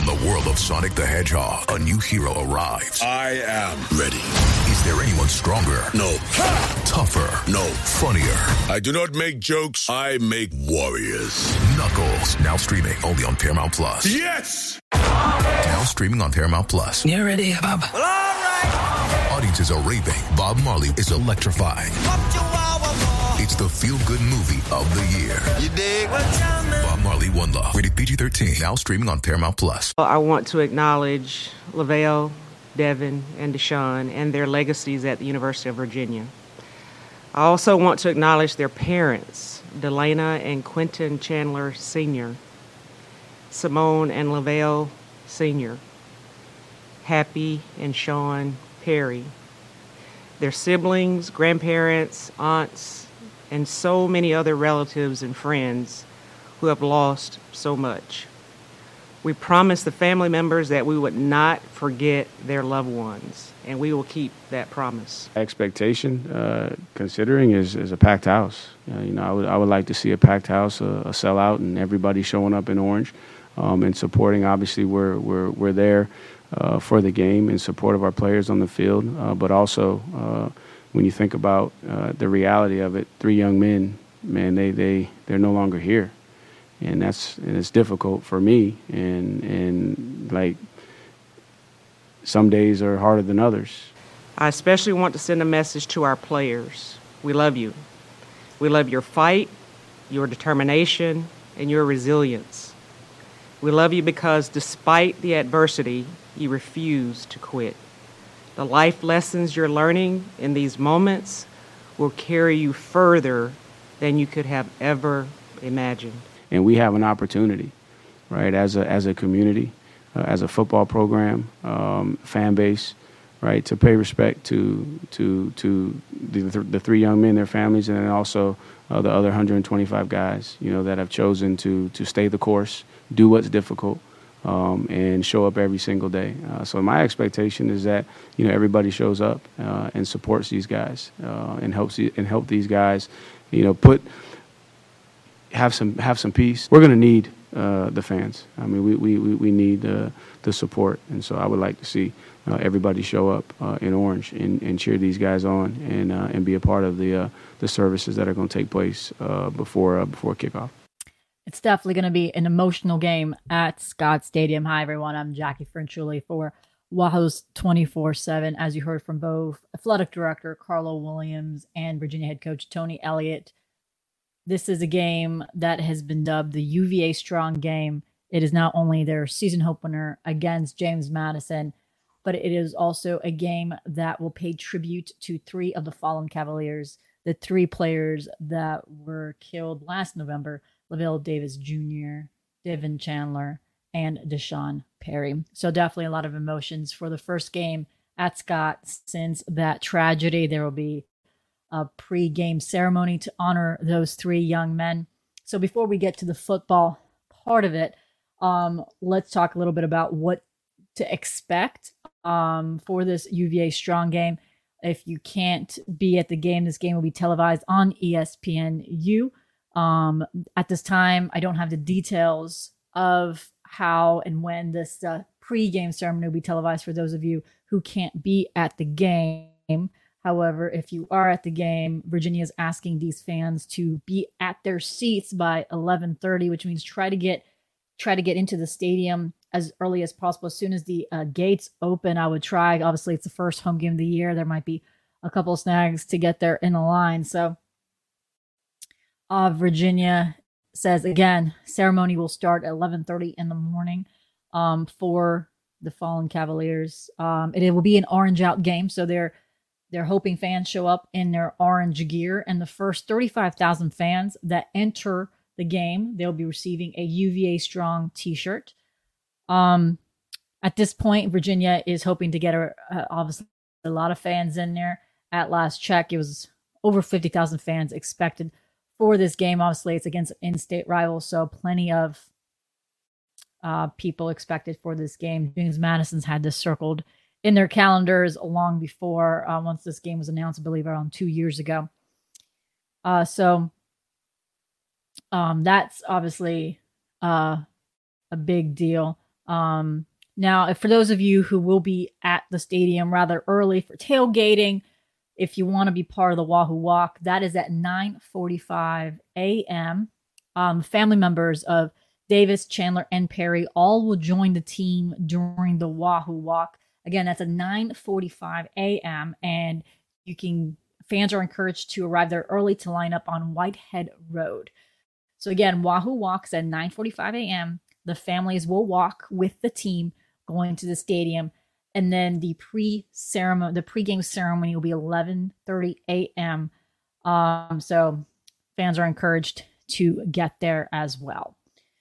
From the world of Sonic the Hedgehog, a new hero arrives. I am ready. Is there anyone stronger? No. Ha! Tougher? No. Funnier? I do not make jokes. I make warriors. Knuckles, now streaming only on Paramount Plus. Yes! Now streaming on Paramount Plus. You ready, Bob? Well, all right. Audiences are raving. Bob Marley is electrifying. It's the feel-good movie of the year. You dig? Bob Marley, One Love. Rated PG-13. Now streaming on Paramount Plus. I want to acknowledge Lavelle, Devin, and Deshaun and their legacies at the University of Virginia. I also want to acknowledge their parents, Delana and Quentin Chandler Sr., Simone and Lavelle Sr., Happy and Sean Perry, their siblings, grandparents, aunts, and so many other relatives and friends who have lost so much. We promised the family members that we would not forget their loved ones, and we will keep that promise. Expectation, considering, is a packed house. I would like to see a packed house, a sellout, and everybody showing up in orange and supporting. Obviously, we're there for the game in support of our players on the field, but also when you think about the reality of it, 3 young men, man, they're no longer here. And it's difficult for me, and like some days are harder than others. I especially want to send a message to our players. We love you. We love your fight, your determination, and your resilience. We love you because despite the adversity, you refuse to quit. The life lessons you're learning in these moments will carry you further than you could have ever imagined. And we have an opportunity, right, as a community, as a football program, fan base, right, to pay respect to the 3 young men, their families, and then also the other 125 guys, that have chosen to stay the course, do what's difficult, and show up every single day. So my expectation is that everybody shows up and supports these guys and help these guys, have some peace. We're going to need the fans. I mean, we need the support, and so I would like to see everybody show up in orange and cheer these guys on and be a part of the services that are going to take place before kickoff. It's definitely going to be an emotional game at Scott Stadium. Hi, everyone. I'm Jackie Frinchuli for Wahoo's 24/7. As you heard from both athletic director Carlo Williams and Virginia head coach Tony Elliott, this is a game that has been dubbed the UVA Strong Game. It is not only their season opener against James Madison, but it is also a game that will pay tribute to 3 of the fallen Cavaliers, the 3 players that were killed last November: Lavelle Davis Jr., Devin Chandler, and Deshaun Perry. So definitely a lot of emotions for the first game at Scott. Since that tragedy, there will be a pre-game ceremony to honor those 3 young men. So before we get to the football part of it, let's talk a little bit about what to expect for this UVA Strong Game. If you can't be at the game, this game will be televised on ESPNU. At this time, I don't have the details of how and when this pre-game ceremony will be televised for those of you who can't be at the game. However, if you are at the game, Virginia is asking these fans to be at their seats by 11:30, which means try to get into the stadium as early as possible. As soon as the gates open, I would try. Obviously, it's the first home game of the year. There might be a couple of snags to get there in the line. So Virginia says, again, ceremony will start at 11:30 in the morning for the fallen Cavaliers. It will be an orange out game, so they're hoping fans show up in their orange gear. And the first 35,000 fans that enter the game, they'll be receiving a UVA Strong t-shirt. At this point, Virginia is hoping to get obviously a lot of fans in there. At last check, it was over 50,000 fans expected for this game. Obviously, it's against in-state rivals, so plenty of people expected for this game. James Madison's had this circled in their calendars long before, once this game was announced, I believe around 2 years ago. So that's obviously a big deal Now, for those of you who will be at the stadium rather early for tailgating, if you want to be part of the Wahoo Walk, that is at 9:45 a.m. Family members of Davis, Chandler, and Perry all will join the team during the Wahoo Walk. Again, that's at 9:45 a.m. and fans are encouraged to arrive there early to line up on Whitehead Road. So again, Wahoo Walks at 9:45 a.m. The families will walk with the team going to the stadium, and then the pregame ceremony will be 11:30 a.m. So fans are encouraged to get there as well.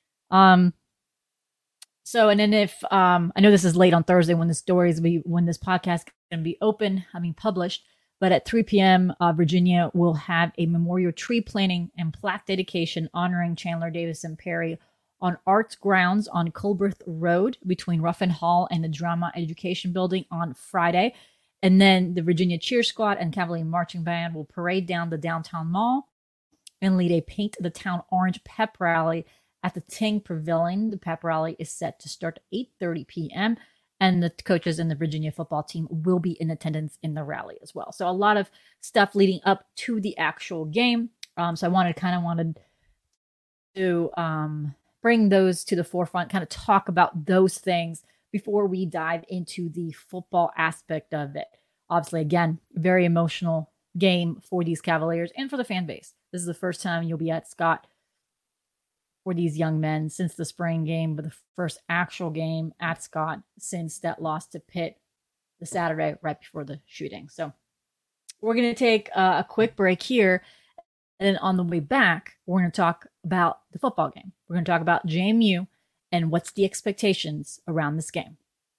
So, and then if I know this is late on Thursday when this podcast is going to be published, but at 3 p.m. Virginia will have a memorial tree planting and plaque dedication honoring Chandler, Davis, and Perry on Arts Grounds on Culbreth Road between Ruffin Hall and the Drama Education Building on Friday. And then the Virginia Cheer Squad and Cavalier Marching Band will parade down the downtown mall and lead a Paint the Town Orange pep rally at the Ting Pavilion. The pep rally is set to start at 8:30 p.m. And the coaches and the Virginia football team will be in attendance in the rally as well. So a lot of stuff leading up to the actual game. So I wanted to bring those to the forefront, kind of talk about those things before we dive into the football aspect of it. Obviously, again, very emotional game for these Cavaliers and for the fan base. This is the first time you'll be at Scott for these young men since the spring game, but the first actual game at Scott since that loss to Pitt the Saturday right before the shooting. So we're going to take a quick break here. And then on the way back, we're going to talk about the football game. We're going to talk about JMU and what's the expectations around this game.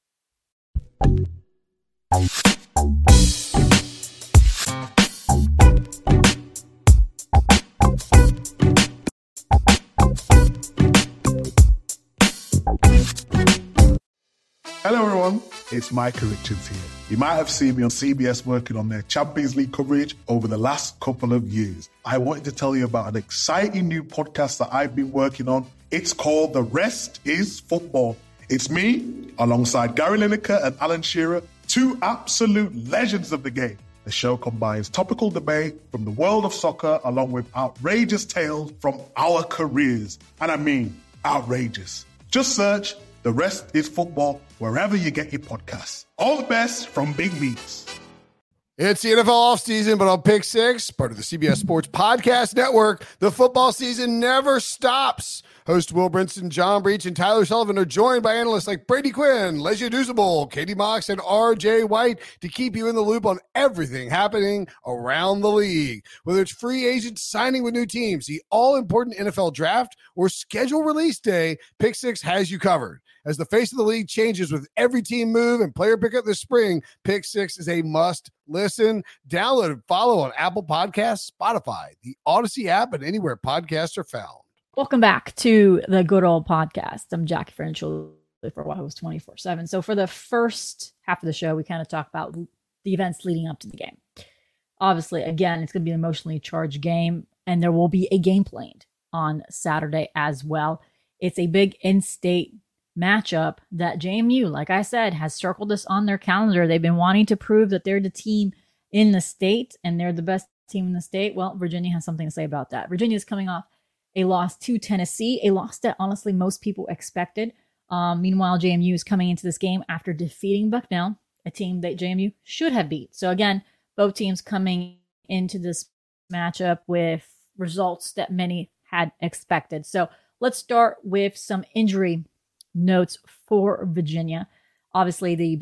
Hello everyone, it's Micah Richards here. You might have seen me on CBS working on their Champions League coverage over the last couple of years. I wanted to tell you about an exciting new podcast that I've been working on. It's called The Rest is Football. It's me, alongside Gary Lineker and Alan Shearer, two absolute legends of the game. The show combines topical debate from the world of soccer along with outrageous tales from our careers. And I mean outrageous. Just search The Rest is Football wherever you get your podcasts. All the best from Big Meats. It's the NFL offseason, but on Pick Six, part of the CBS Sports Podcast Network, the football season never stops. Host Will Brinson, John Breach, and Tyler Sullivan are joined by analysts like Brady Quinn, Lesia Dusable, Katie Mox, and RJ White to keep you in the loop on everything happening around the league. Whether it's free agents signing with new teams, the all-important NFL draft, or schedule release day, Pick Six has you covered. As the face of the league changes with every team move and player pickup this spring, Pick Six is a must listen. Download and follow on Apple Podcasts, Spotify, the Odyssey app, and anywhere podcasts are found. Welcome back to the good old podcast. I'm Jackie French for Wahoo 24/7. So for the first half of the show, we kind of talk about the events leading up to the game. Obviously, again, it's going to be an emotionally charged game, and there will be a game planned on Saturday as well. It's a big in-state matchup that JMU, like I said, has circled this on their calendar. They've been wanting to prove that they're the team in the state and they're the best team in the state. Well, Virginia has something to say about that. Virginia is coming off a loss to Tennessee, a loss that honestly most people expected. Meanwhile, JMU is coming into this game after defeating Bucknell, a team that JMU should have beat. So again, both teams coming into this matchup with results that many had expected. So let's start with some injury notes for Virginia. Obviously, the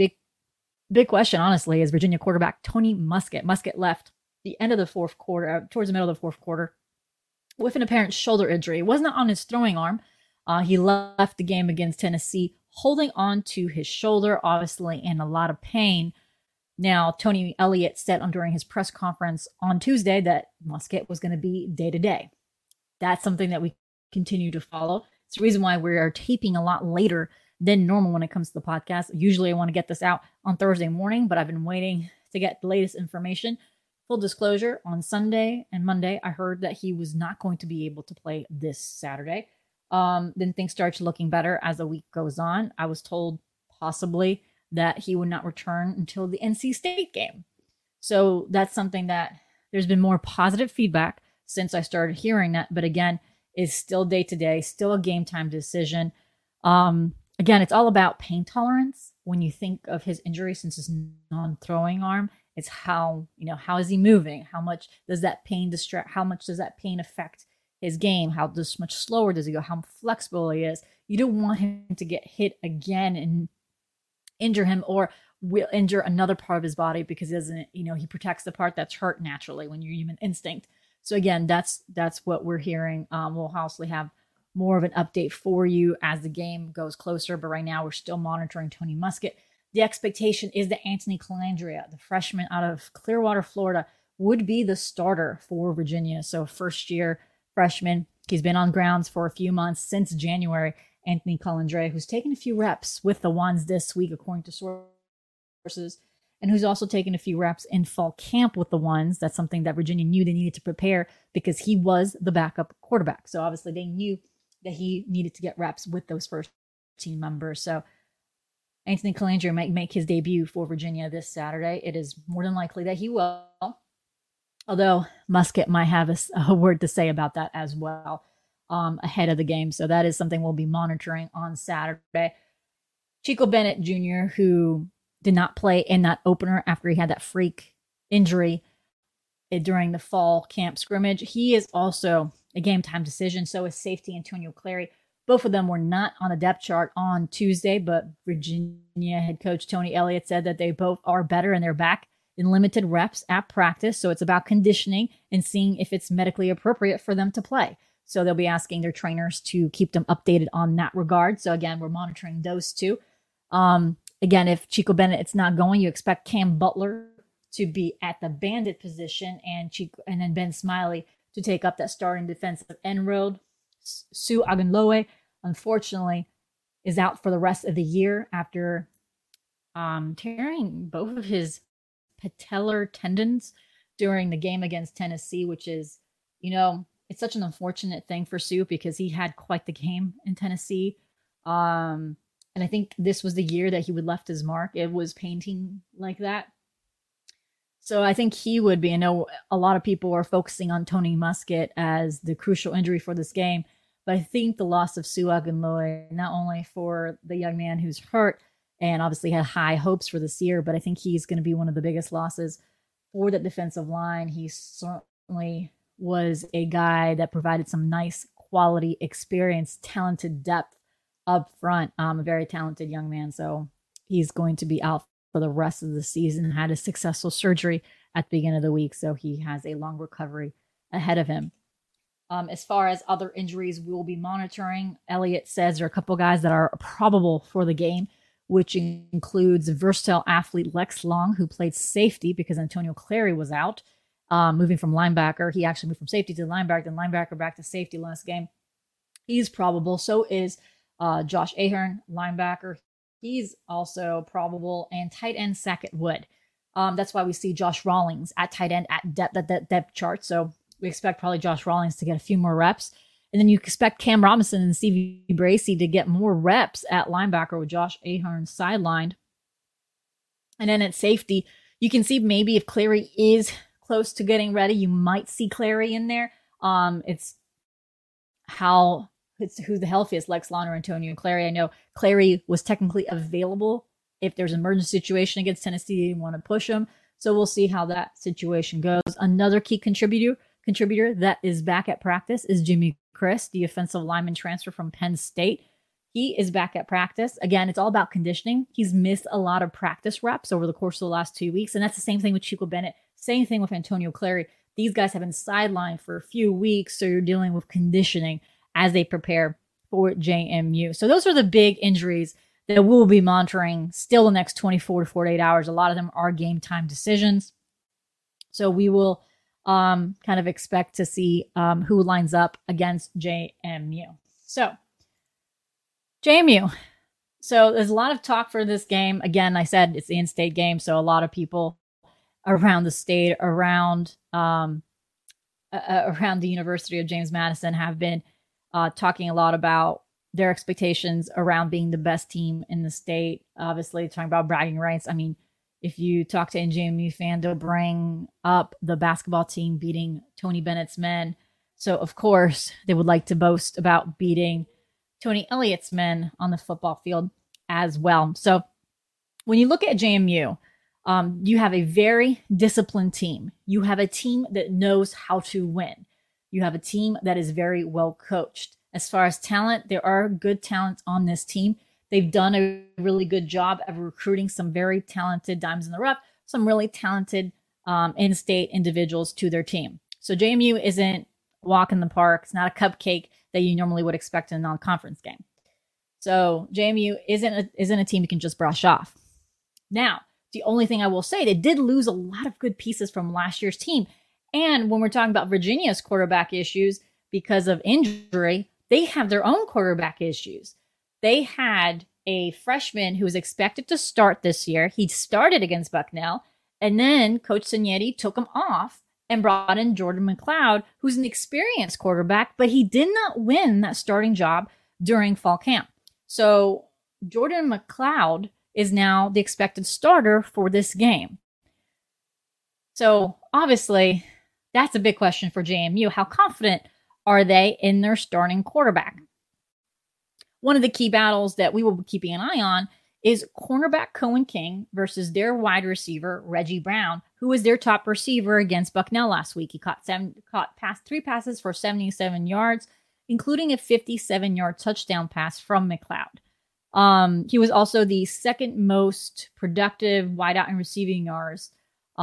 big question, honestly, is Virginia quarterback Tony Muskett. Muskett left the end of the fourth quarter, towards the middle of the fourth quarter, with an apparent shoulder injury. It wasn't on his throwing arm. He left the game against Tennessee holding on to his shoulder, obviously in a lot of pain. Now, Tony Elliott said during his press conference on Tuesday that Muskett was going to be day-to-day. That's something that we continue to follow. It's the reason why we are taping a lot later than normal when it comes to the podcast. Usually I want to get this out on Thursday morning, but I've been waiting to get the latest information. Full disclosure, on Sunday and Monday, I heard that he was not going to be able to play this Saturday. Then things start looking better as the week goes on. I was told possibly that he would not return until the NC State game. So that's something that there's been more positive feedback since I started hearing that. But again, is still day to day, still a game time decision. Again, it's all about pain tolerance. When you think of his injury, since his non-throwing arm, it's how is he moving? How much does that pain distract? How much does that pain affect his game? How much slower does he go? How flexible he is? You don't want him to get hit again and injure him, or will injure another part of his body, because he doesn't, he protects the part that's hurt naturally when you're human instinct. So again, that's what we're hearing. We'll obviously have more of an update for you as the game goes closer, but right now we're still monitoring Tony Muskett. The expectation is that Anthony Colandrea, the freshman out of Clearwater, Florida, would be the starter for Virginia. So first-year freshman. He's been on grounds for a few months since January. Anthony Colandrea, who's taken a few reps with the ones this week, according to sources, and who's also taken a few reps in fall camp with the ones. That's something that Virginia knew they needed to prepare because he was the backup quarterback. So obviously they knew that he needed to get reps with those first team members. So Anthony Colandrea might make his debut for Virginia this Saturday. It is more than likely that he will, although Muskett might have a word to say about that as well ahead of the game. So that is something we'll be monitoring on Saturday. Chico Bennett Jr., who did not play in that opener after he had that freak injury during the fall camp scrimmage. He is also a game time decision. So is safety Antonio Clary. Both of them were not on a depth chart on Tuesday, but Virginia head coach Tony Elliott said that they both are better and they're back in limited reps at practice. So it's about conditioning and seeing if it's medically appropriate for them to play. So they'll be asking their trainers to keep them updated on that regard. So again, we're monitoring those two. Again, if Chico Bennett it's not going, you expect Cam Butler to be at the bandit position and then Ben Smiley to take up that starting defensive end role. Sue Agunlowe, unfortunately, is out for the rest of the year after tearing both of his patellar tendons during the game against Tennessee, which is, it's such an unfortunate thing for Sue because he had quite the game in Tennessee. And I think this was the year that he would left his mark. It was painting like that. So I think he would be. I know a lot of people are focusing on Tony Muskett as the crucial injury for this game, but I think the loss of Sue Agunlowe, not only for the young man who's hurt and obviously had high hopes for this year, but I think he's going to be one of the biggest losses for that defensive line. He certainly was a guy that provided some nice quality experience, talented depth up front. A very talented young man. So he's going to be out for the rest of the season. Had a successful surgery at the beginning of the week, so he has a long recovery ahead of him. As far as other injuries, we'll be monitoring. Elliott says there are a couple guys that are probable for the game, which includes versatile athlete Lex Long, who played safety because Antonio Clary was out, moving from linebacker. He actually moved from safety to linebacker, then linebacker back to safety last game. He's probable. So is Josh Ahern, linebacker. He's also probable, and tight end Sackett Wood. That's why we see Josh Rawlings at tight end at depth chart. So we expect probably Josh Rawlings to get a few more reps. And then you expect Cam Robinson and Stevie Bracey to get more reps at linebacker with Josh Ahern sidelined. And then at safety, you can see maybe if Clary is close to getting ready, you might see Clary in there. It's who's the healthiest, Lex Long or Antonio Clary. I know Clary was technically available if there's an emergency situation against Tennessee. They didn't want to push him. So we'll see how that situation goes. Another key contributor that is back at practice is Jimmy Chris, the offensive lineman transfer from Penn State. He is back at practice. Again, it's all about conditioning. He's missed a lot of practice reps over the course of the last 2 weeks. And that's the same thing with Chico Bennett. Same thing with Antonio Clary. These guys have been sidelined for a few weeks. So you're dealing with conditioning as they prepare for JMU. So those are the big injuries that we'll be monitoring still the next 24 to 48 hours. A lot of them are game time decisions. So we will kind of expect to see who lines up against JMU. So JMU. So there's a lot of talk for this game. Again, I said it's the in-state game, so a lot of people around the state, around the University of James Madison have been talking a lot about their expectations around being the best team in the state. Obviously, talking about bragging rights. I mean, if you talk to NJMU fan, they'll bring up the basketball team beating Tony Bennett's men. So, of course, they would like to boast about beating Tony Elliott's men on the football field as well. So, when you look at JMU, you have a very disciplined team. You have a team that knows how to win. You have a team that is very well coached. As far as talent, there are good talents on this team. They've done a really good job of recruiting some very talented diamonds in the rough, some really talented in-state individuals to their team. So JMU isn't a walk in the park. It's not a cupcake that you normally would expect in a non-conference game. So JMU isn't a team you can just brush off. Now, the only thing I will say, they did lose a lot of good pieces from last year's team. And when we're talking about Virginia's quarterback issues because of injury, they have their own quarterback issues. They had a freshman who was expected to start this year. He started against Bucknell, and then Coach Signetti took him off and brought in Jordan McLeod, who's an experienced quarterback, but he did not win that starting job during fall camp. So Jordan McLeod is now the expected starter for this game. So obviously, that's a big question for JMU. How confident are they in their starting quarterback? One of the key battles that we will be keeping an eye on is cornerback Cohen King versus their wide receiver, Reggie Brown, who was their top receiver against Bucknell last week. He caught 3 passes for 77 yards, including a 57-yard touchdown pass from McLeod. He was also the second most productive wideout in receiving yards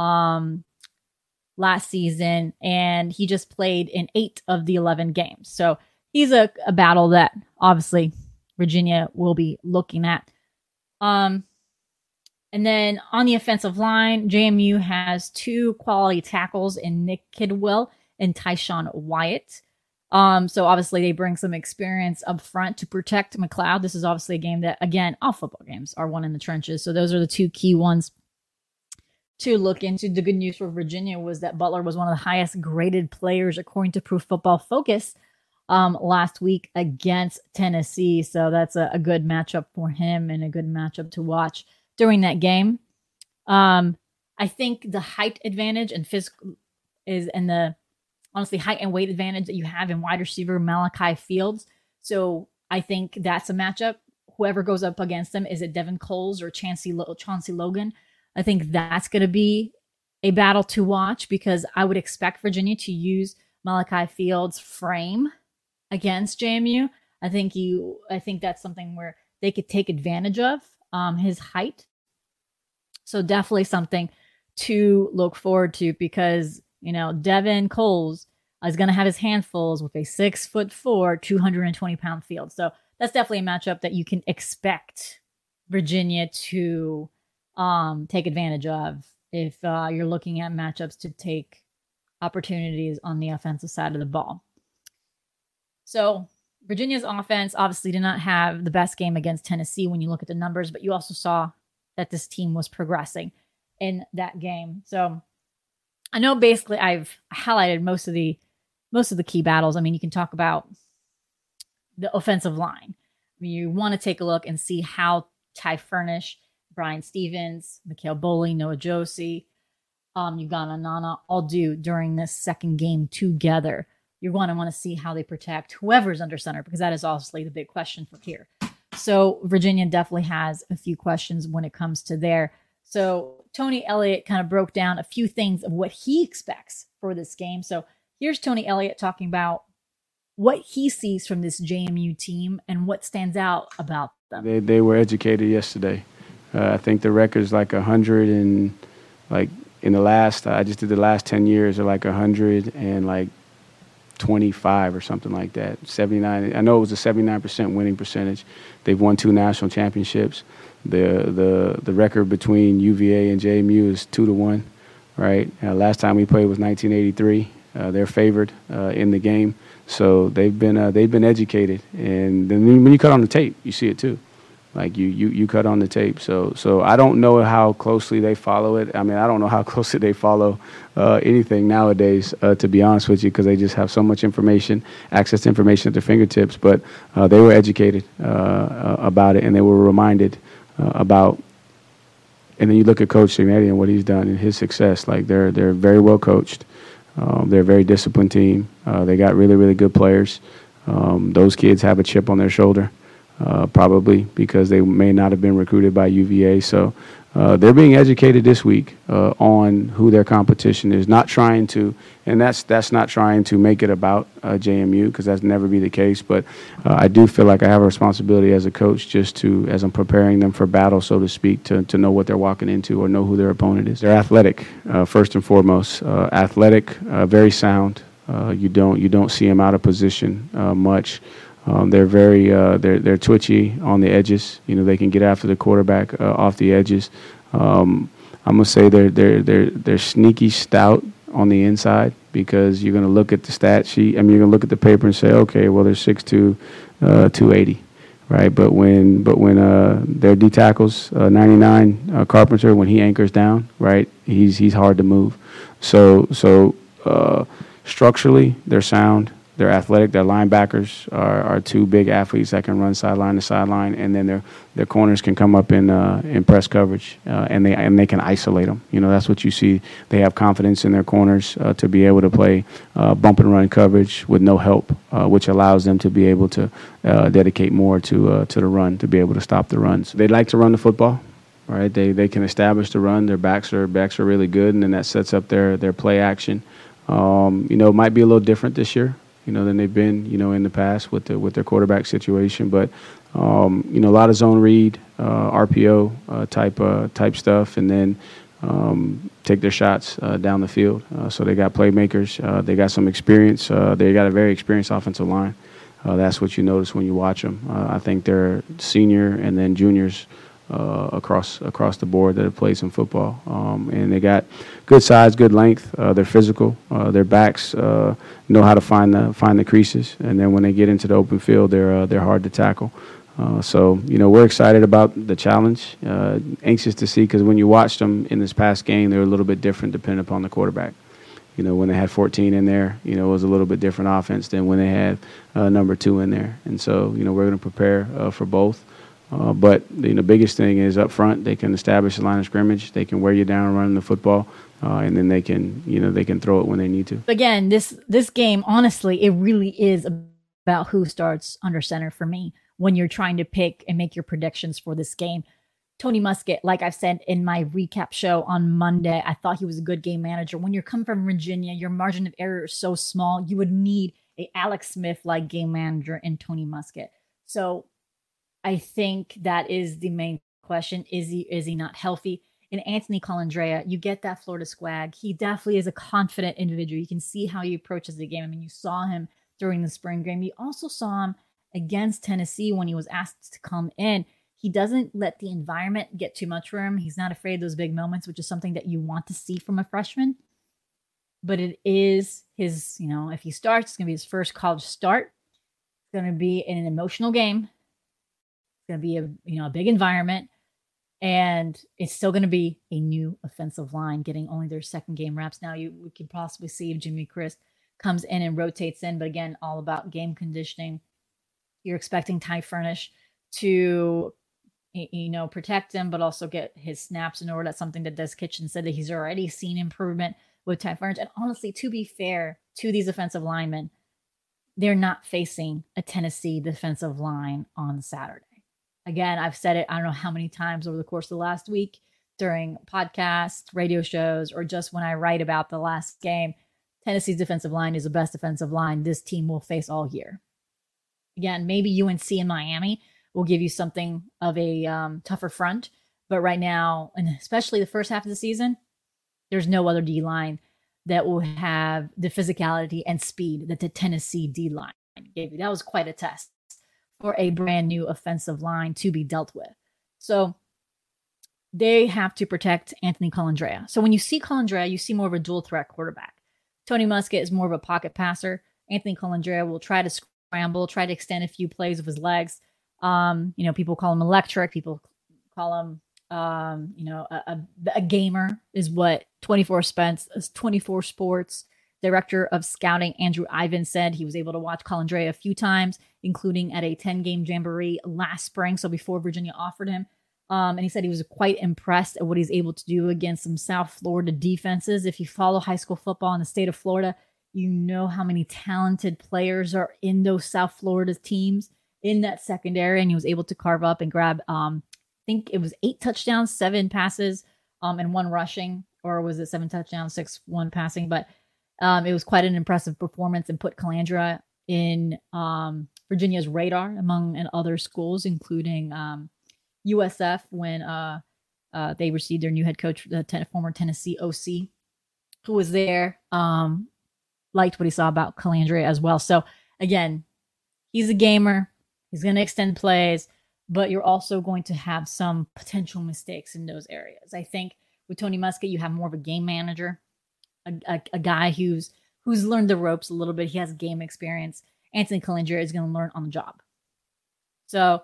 last season, and he just played in 8 of the 11 games. So he's a battle that obviously Virginia will be looking at. And then on the offensive line, JMU has 2 quality tackles in Nick Kidwell and Tyshawn Wyatt. So obviously they bring some experience up front to protect McLeod. This is obviously a game that, again, all football games are won in the trenches. So those are the 2 key ones to look into. The good news for Virginia was that Butler was one of the highest graded players according to Pro Football Focus last week against Tennessee. So that's a good matchup for him and a good matchup to watch during that game. I think the height advantage and physical is in the honestly height and weight advantage that you have in wide receiver Malachi Fields. So I think that's a matchup. Whoever goes up against them, is it Devin Coles or Chauncey Logan? I think that's going to be a battle to watch because I would expect Virginia to use Malachi Fields' frame against JMU. I think that's something where they could take advantage of his height. So definitely something to look forward to because, Devin Coles is going to have his handfuls with a 6'4", 220-pound Field. So that's definitely a matchup that you can expect Virginia to take advantage of if you're looking at matchups to take opportunities on the offensive side of the ball. So Virginia's offense obviously did not have the best game against Tennessee when you look at the numbers, but you also saw that this team was progressing in that game. So I know basically I've highlighted most of the key battles. I mean, you can talk about the offensive line. I mean, you want to take a look and see how Ty Furnish, Brian Stevens, Mikhail Boley, Noah Josie, Ugana Nana all do during this second game together. You're going to want to see how they protect whoever's under center because that is obviously the big question for here. So Virginia definitely has a few questions when it comes to there. So Tony Elliott kind of broke down a few things of what he expects for this game. So here's Tony Elliott talking about what he sees from this JMU team and what stands out about them. They were educated yesterday. I think the record's like 100 and in the last, I just did the last 10 years are like 100 and 25 or something like that. 79. I know it was a 79% winning percentage. They've won 2 national championships. The record between UVA and JMU is 2-1, right? Last time we played was 1983. They're favored in the game, so they've been educated. And then when you cut on the tape, you see it too. Like you cut on the tape. So I don't know how closely they follow it. I mean, I don't know how closely they follow anything nowadays, to be honest with you, because they just have so much information, access to information at their fingertips. But they were educated about it, and they were reminded about. And then you look at Coach Cignetti and what he's done and his success. Like they're very well coached. They're a very disciplined team. They got really, really good players. Those kids have a chip on their shoulder. Probably because they may not have been recruited by UVA. So they're being educated this week on who their competition is. Not trying to, and that's not trying to make it about JMU, because that's never be the case. But I do feel like I have a responsibility as a coach, just to, as I'm preparing them for battle, so to speak, to know what they're walking into or know who their opponent is. They're athletic, first and foremost. Athletic, very sound. You don't see them out of position much. They're very they're twitchy on the edges. You know, they can get after the quarterback off the edges. I'm gonna say they're sneaky stout on the inside, because you're gonna look at the stat sheet. I mean, you're gonna look at the paper and say, okay, well, they're 6'2", 280, right? But when their D tackles, 99 Carpenter, when he anchors down, right, he's hard to move. So structurally, they're sound. They're athletic. Their linebackers are two big athletes that can run sideline to sideline, and then their corners can come up in press coverage, and they can isolate them. You know, that's what you see. They have confidence in their corners to be able to play bump and run coverage with no help, which allows them to be able to dedicate more to the run, to be able to stop the runs. They like to run the football. Right? They can establish the run. Their backs are really good, and then that sets up their play action. You know, it might be a little different this year, you know, than they've been, you know, in the past with their quarterback situation. But you know, a lot of zone read, RPO type stuff, and then take their shots down the field. So they got playmakers. They got some experience. They got a very experienced offensive line. That's what you notice when you watch them. I think they're senior and then juniors across the board that have played some football, and they got good size, good length. They're physical. Their backs know how to find the creases, and then when they get into the open field, they're hard to tackle. So you know, we're excited about the challenge. Anxious to see, because when you watched them in this past game, they were a little bit different depending upon the quarterback. You know, when they had 14 in there, you know, it was a little bit different offense than when they had number 2 in there. And so, you know, we're going to prepare for both. But the biggest thing is up front, they can establish a line of scrimmage. They can wear you down running the football, and then they can throw it when they need to. Again, this game, honestly, it really is about who starts under center for me when you're trying to pick and make your predictions for this game. Tony Muskett, like I've said in my recap show on Monday, I thought he was a good game manager. When you're coming from Virginia, your margin of error is so small. You would need a Alex Smith-like game manager in Tony Muskett. So I think that is the main question. Is he not healthy? And Anthony Colandrea, you get that Florida swag. He definitely is a confident individual. You can see how he approaches the game. I mean, you saw him during the spring game. You also saw him against Tennessee when he was asked to come in. He doesn't let the environment get too much for him. He's not afraid of those big moments, which is something that you want to see from a freshman. But it is his, if he starts, it's going to be his first college start. It's going to be in an emotional game. Going to be a big environment, and it's still going to be a new offensive line getting only their second game reps. Now we could possibly see if Jimmy Christ comes in and rotates in, but again, all about game conditioning. You're expecting Ty Furnish to protect him, but also get his snaps in order. That's something that Des Kitchen said that he's already seen improvement with Ty Furnish. And honestly, to be fair to these offensive linemen, they're not facing a Tennessee defensive line on Saturday. Again, I've said it, I don't know how many times over the course of the last week during podcasts, radio shows, or just when I write about the last game. Tennessee's defensive line is the best defensive line this team will face all year. Again, maybe UNC and Miami will give you something of a tougher front. But right now, and especially the first half of the season, there's no other D-line that will have the physicality and speed that the Tennessee D-line gave you. That was quite a test for a brand new offensive line to be dealt with. So they have to protect Anthony Colandrea. So when you see Colandrea, you see more of a dual threat quarterback. Tony Muskett is more of a pocket passer. Anthony Colandrea will try to scramble, try to extend a few plays with his legs. People call him electric. People call him, a gamer is what 24 Sports Director of Scouting Andrew Ivan said. He was able to watch Colandrea a few times, including at a 10-game jamboree last spring, so before Virginia offered him. And he said he was quite impressed at what he's able to do against some South Florida defenses. If you follow high school football in the state of Florida, you know how many talented players are in those South Florida teams in that secondary. And he was able to carve up and grab, I think it was 8 touchdowns, 7 passes, and 1 rushing. Or was it 7 touchdowns, 1 passing? But it was quite an impressive performance and put Colandrea in Virginia's radar among other schools, including USF when they received their new head coach, the former Tennessee OC, who was there, liked what he saw about Colandrea as well. So again, he's a gamer. He's going to extend plays, but you're also going to have some potential mistakes in those areas. I think with Tony Muskett, you have more of a game manager, a guy who's learned the ropes a little bit. He has game experience. Anthony Colandrea is going to learn on the job. So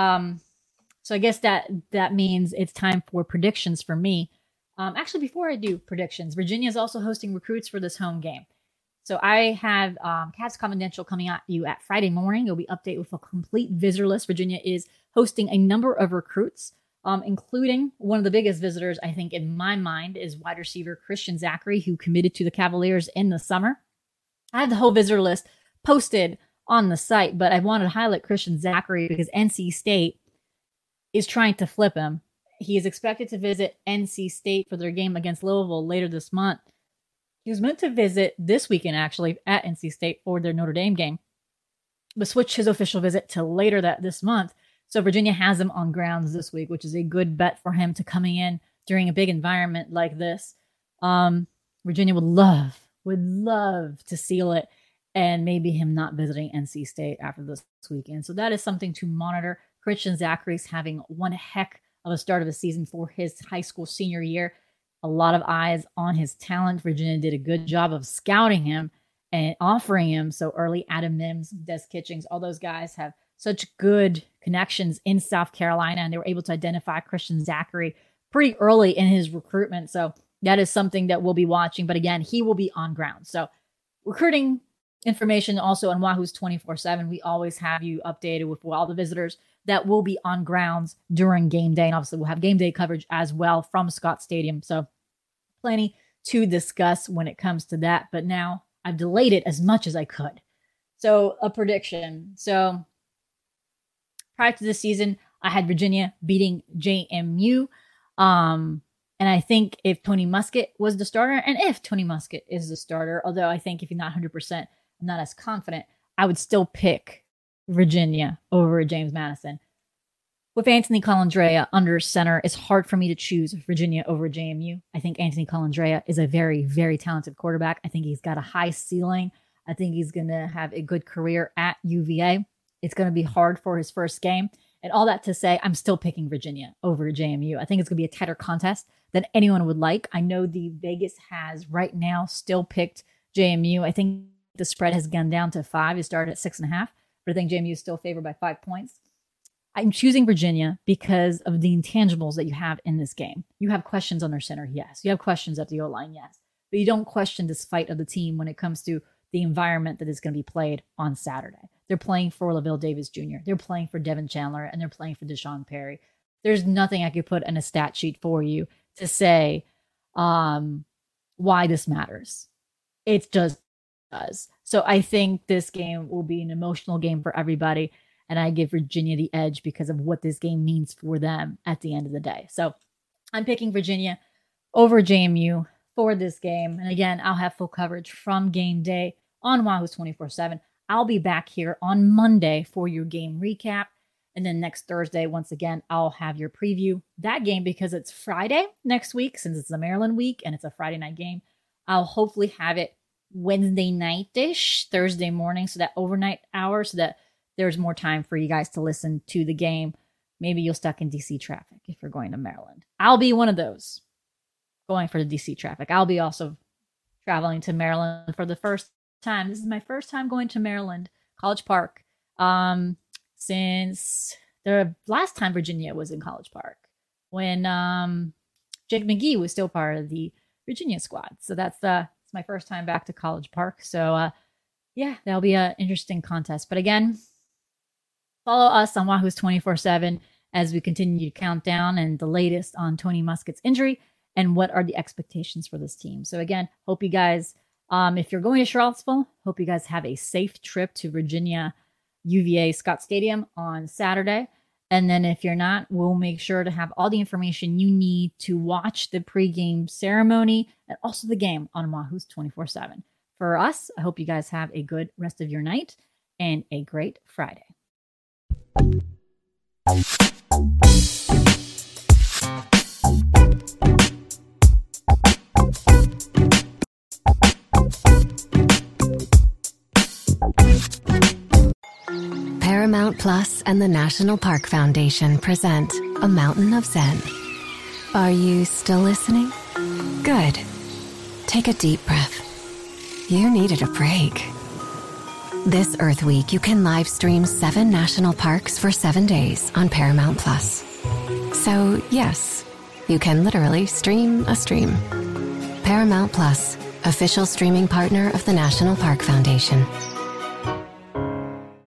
I guess that means it's time for predictions for me. Actually, before I do predictions, Virginia is also hosting recruits for this home game. So I have Cats Confidential coming at you at Friday morning. It'll be updated with a complete visitor list. Virginia is hosting a number of recruits, including one of the biggest visitors, I think, in my mind, is wide receiver Christian Zachary, who committed to the Cavaliers in the summer. I have the whole visitor list posted on the site, but I wanted to highlight Christian Zachary because NC State is trying to flip him. He is expected to visit NC State for their game against Louisville later this month. He was meant to visit this weekend, actually, at NC State for their Notre Dame game, but switched his official visit to later this month. So Virginia has him on grounds this week, which is a good bet for him to coming in during a big environment like this. Virginia would love to seal it, and maybe him not visiting NC State after this weekend. So that is something to monitor. Christian Zachary's having one heck of a start of the season for his high school senior year. A lot of eyes on his talent. Virginia did a good job of scouting him and offering him so early. Adam Mims, Des Kitchings, all those guys have such good connections in South Carolina, and they were able to identify Christian Zachary pretty early in his recruitment. So that is something that we'll be watching. But again, he will be on ground. So recruiting information also on Wahoo's 24/7. We always have you updated with all the visitors that will be on grounds during game day. And obviously we'll have game day coverage as well from Scott Stadium. So plenty to discuss when it comes to that. But now I've delayed it as much as I could. So a prediction. So prior to this season, I had Virginia beating JMU. And I think if Tony Muskett was the starter, and if Tony Muskett is the starter, although I think if you're not 100%, I'm not as confident, I would still pick Virginia over James Madison. With Anthony Colandrea under center, it's hard for me to choose Virginia over JMU. I think Anthony Colandrea is a very, very talented quarterback. I think he's got a high ceiling. I think he's going to have a good career at UVA. It's going to be hard for his first game. And all that to say, I'm still picking Virginia over JMU. I think it's going to be a tighter contest than anyone would like. I know the Vegas has right now still picked JMU. I think the spread has gone down to 5. It started at 6.5. But I think JMU is still favored by 5 points. I'm choosing Virginia because of the intangibles that you have in this game. You have questions on their center, yes. You have questions at the O-line, yes. But you don't question this fight of the team when it comes to the environment that is going to be played on Saturday. They're playing for LaVille Davis Jr. They're playing for Devin Chandler, and they're playing for Deshaun Perry. There's nothing I could put in a stat sheet for you to say why this matters. It just does. So I think this game will be an emotional game for everybody, and I give Virginia the edge because of what this game means for them at the end of the day. So I'm picking Virginia over JMU for this game. And again, I'll have full coverage from game day on Wahoo's 24/7. I'll be back here on Monday for your game recap. And then next Thursday, once again, I'll have your preview. That game, because it's Friday next week, since it's the Maryland week and it's a Friday night game, I'll hopefully have it Wednesday night-ish, Thursday morning, so that overnight hour, so that there's more time for you guys to listen to the game. Maybe you're stuck in DC traffic if you're going to Maryland. I'll be one of those going for the DC traffic. I'll be also traveling to Maryland for the first time. This is my first time going to Maryland, College Park. since the last time Virginia was in College Park, when Jake McGee was still part of the Virginia squad. So it's my first time back to College Park. So yeah, that'll be an interesting contest. But again, follow us on Wahoo's 24/7 as we continue to count down and the latest on Tony Muskett's injury and what are the expectations for this team. So again, hope you guys, if you're going to Charlottesville, hope you guys have a safe trip to Virginia UVA Scott Stadium on Saturday. And then if you're not, we'll make sure to have all the information you need to watch the pregame ceremony and also the game on Wahoo's 24/7. For us, I hope you guys have a good rest of your night and a great Friday. Paramount Plus and the National Park Foundation present A Mountain of Zen. Are you still listening? Good. Take a deep breath. You needed a break. This Earth Week, you can live stream 7 national parks for 7 days on Paramount Plus. So, yes, you can literally stream a stream. Paramount Plus, official streaming partner of the National Park Foundation.